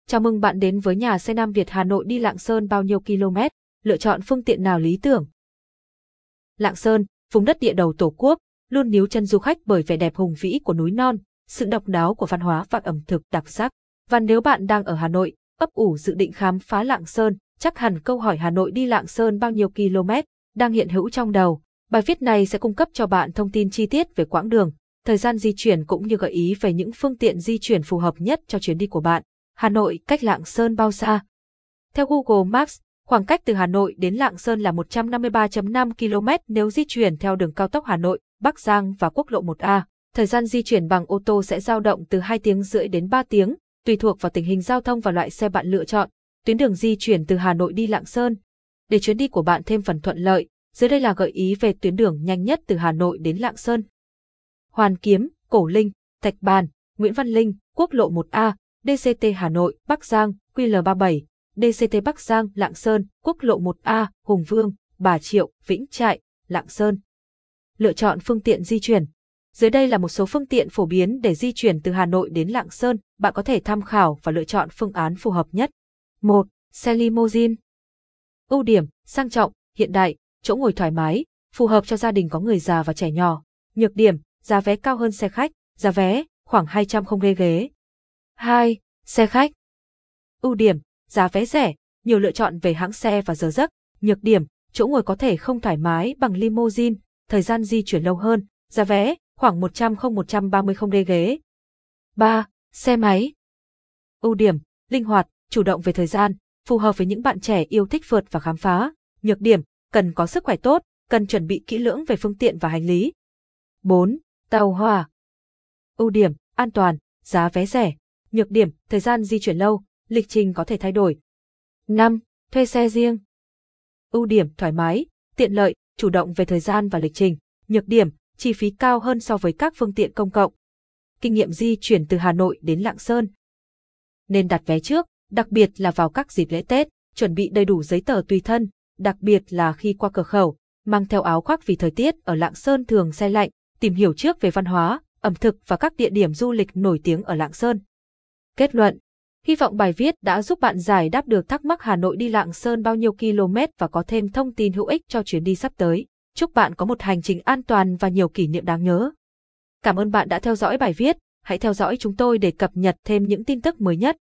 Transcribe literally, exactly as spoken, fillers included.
Chào mừng bạn đến với nhà xe Nam Việt. Hà Nội đi Lạng Sơn bao nhiêu km? Lựa chọn phương tiện nào lý tưởng? Lạng Sơn, vùng đất địa đầu Tổ quốc, luôn níu chân du khách bởi vẻ đẹp hùng vĩ của núi non, sự độc đáo của văn hóa và ẩm thực đặc sắc. Và nếu bạn đang ở Hà Nội, ấp ủ dự định khám phá Lạng Sơn, chắc hẳn câu hỏi Hà Nội đi Lạng Sơn bao nhiêu km đang hiện hữu trong đầu. Bài viết này sẽ cung cấp cho bạn thông tin chi tiết về quãng đường, thời gian di chuyển cũng như gợi ý về những phương tiện di chuyển phù hợp nhất cho chuyến đi của bạn. Hà Nội cách Lạng Sơn bao xa? Theo Google Maps, khoảng cách từ Hà Nội đến Lạng Sơn là một trăm năm mươi ba phẩy năm ki lô mét nếu di chuyển theo đường cao tốc Hà Nội, Bắc Giang và quốc lộ một A. Thời gian di chuyển bằng ô tô sẽ dao động từ hai tiếng rưỡi đến ba tiếng, tùy thuộc vào tình hình giao thông và loại xe bạn lựa chọn. Tuyến đường di chuyển từ Hà Nội đi Lạng Sơn. Để chuyến đi của bạn thêm phần thuận lợi, dưới đây là gợi ý về tuyến đường nhanh nhất từ Hà Nội đến Lạng Sơn. Hoàn Kiếm, Cổ Linh, Thạch Bàn, Nguyễn Văn Linh, quốc lộ một A, đê xê tê Hà Nội, Bắc Giang, quy lờ ba mươi bảy, đê xê tê Bắc Giang, Lạng Sơn, quốc lộ một A, Hùng Vương, Bà Triệu, Vĩnh Trại, Lạng Sơn. Lựa chọn phương tiện di chuyển. Dưới đây là một số phương tiện phổ biến để di chuyển từ Hà Nội đến Lạng Sơn, bạn có thể tham khảo và lựa chọn phương án phù hợp nhất. một. Xe limousine. Ưu điểm, sang trọng, hiện đại, chỗ ngồi thoải mái, phù hợp cho gia đình có người già và trẻ nhỏ. Nhược điểm, giá vé cao hơn xe khách, giá vé khoảng hai trăm không ghế ghế. hai. Xe khách. Ưu điểm, giá vé rẻ, nhiều lựa chọn về hãng xe và giờ giấc. Nhược điểm, chỗ ngồi có thể không thoải mái bằng limousine, thời gian di chuyển lâu hơn, giá vé khoảng một trăm đến một trăm ba mươi không ghế ghế. ba. Xe máy. Ưu điểm, linh hoạt, chủ động về thời gian, phù hợp với những bạn trẻ yêu thích phượt và khám phá. Nhược điểm, cần có sức khỏe tốt, cần chuẩn bị kỹ lưỡng về phương tiện và hành lý. bốn. Tàu hỏa. Ưu điểm, an toàn, giá vé rẻ. Nhược điểm, thời gian di chuyển lâu, lịch trình có thể thay đổi. năm. Thuê xe riêng. Ưu điểm, thoải mái, tiện lợi, chủ động về thời gian và lịch trình. Nhược điểm, chi phí cao hơn so với các phương tiện công cộng. Kinh nghiệm di chuyển từ Hà Nội đến Lạng Sơn. Nên đặt vé trước, đặc biệt là vào các dịp lễ Tết, chuẩn bị đầy đủ giấy tờ tùy thân, đặc biệt là khi qua cửa khẩu, mang theo áo khoác vì thời tiết ở Lạng Sơn thường se lạnh, tìm hiểu trước về văn hóa, ẩm thực và các địa điểm du lịch nổi tiếng ở Lạng Sơn. Kết luận. Hy vọng bài viết đã giúp bạn giải đáp được thắc mắc Hà Nội đi Lạng Sơn bao nhiêu km và có thêm thông tin hữu ích cho chuyến đi sắp tới. Chúc bạn có một hành trình an toàn và nhiều kỷ niệm đáng nhớ. Cảm ơn bạn đã theo dõi bài viết. Hãy theo dõi chúng tôi để cập nhật thêm những tin tức mới nhất.